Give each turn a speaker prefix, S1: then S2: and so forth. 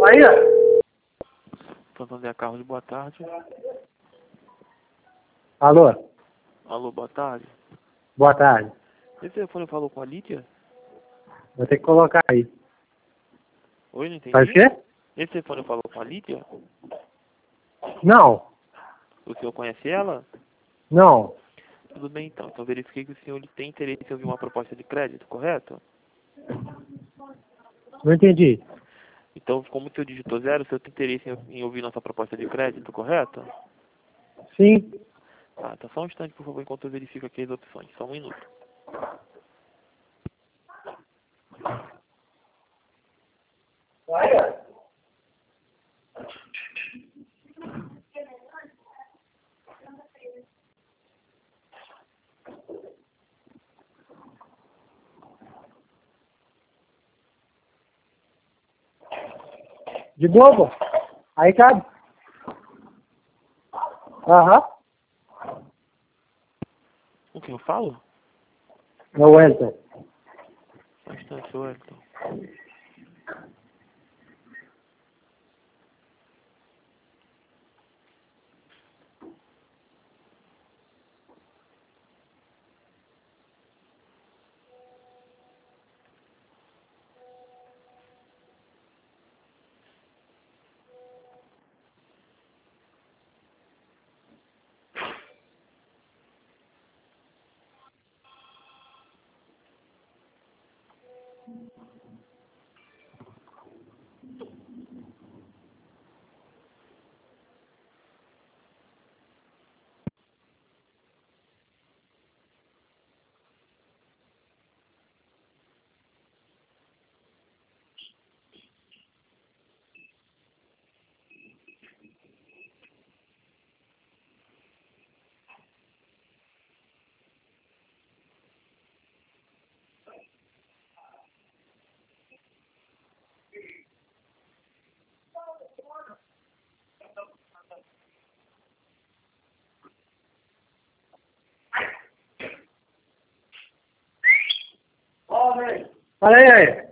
S1: Aí,
S2: Santander Carros, boa tarde.
S1: alô,
S2: Alô, boa tarde.
S1: boa tarde.
S2: Esse telefone falou com a Lídia?
S1: Vou ter que colocar aí.
S2: Oi, não entendi.
S1: Faz o quê?
S2: Esse telefone falou com a Lídia?
S1: Não,
S2: O senhor conhece ela?
S1: não.
S2: Tudo bem então. Então verifiquei que o senhor ele tem interesse em ouvir uma proposta de crédito, correto?
S1: Não entendi.
S2: Então, como o senhor digitou zero, o senhor tem interesse em ouvir nossa proposta de crédito, correto?
S1: Sim.
S2: Tá só um instante, por favor, enquanto eu verifico aqui as opções. Só um minuto.
S1: De novo? Aí cabe? Aham.
S2: Com quem eu falo?
S1: É o Wellington.
S2: Só um instante, seu Wellington.
S1: Fala aí.